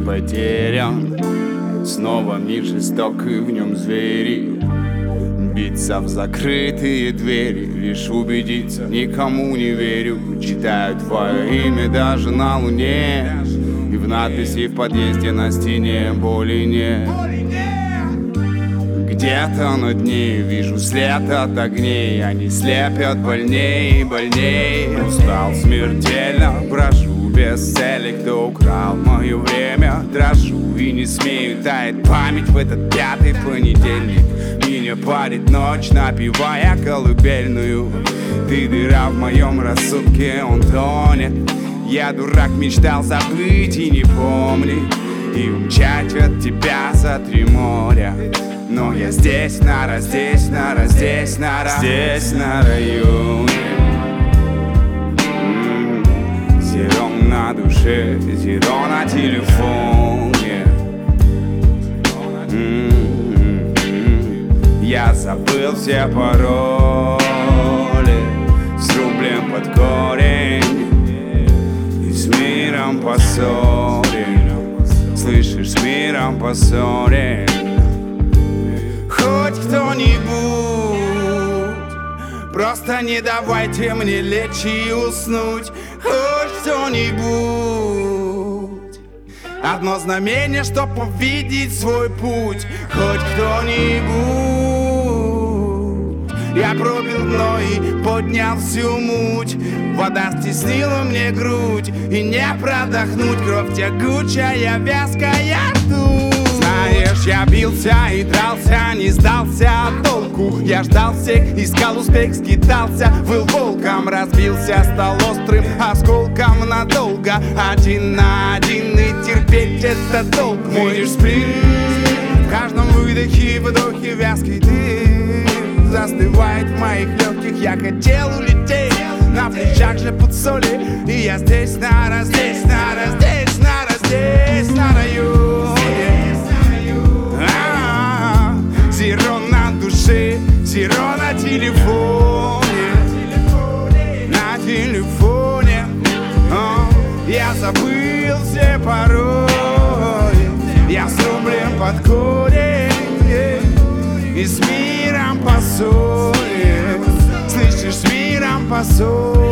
потерян. Снова мир жесток и в нем звери. Биться в закрытые двери, лишь убедиться, никому не верю. Читаю твое имя даже на луне, и в надписи в подъезде на стене боли нет. Где-то над ней вижу след от огней, они слепят больней и больней. Устал смертельно, брожу без цели. Кто украл мое время, дрожу и не смею. Тает память в этот пятый понедельник. Меня парит ночь, напевая колыбельную. Ты дыра в моем рассудке, он тонет. Я дурак, мечтал забыть и не помнить, и умчать от тебя за 3 моря. Но я здесь, нара, здесь, нара, здесь, нара, здесь, на районе. Зерон на душе, зерон на телефоне. Я забыл все пароли, срублен под корень и с миром поссорен. Слышишь, с миром поссорен. Хоть кто-нибудь, просто не давайте мне лечь и уснуть. Хоть кто-нибудь, одно знамение, чтоб увидеть свой путь. Хоть кто-нибудь, я пробил дно и поднял всю муть. Вода стеснила мне грудь, и не продохнуть. Кровь тягучая, вязкая ртуть. Знаешь, я бился и дрался, не сдался толку. Я ждал всех, искал успех, скитался, был волком, разбился, стал острым осколком надолго. Один на один и терпеть это долг. Мой лишь сплин, в каждом выдохе и вдохе вязкий дым застывает в моих легких. Я хотел улететь, на плечах же под соли. И я здесь, нара, здесь, нара, здесь, нара, здесь, на районе. Зерон на душе, зерон на телефоне. На телефоне. Я забыл все пароли. Я срублен под корень и с миром поссорен. Слышишь, с миром поссорен.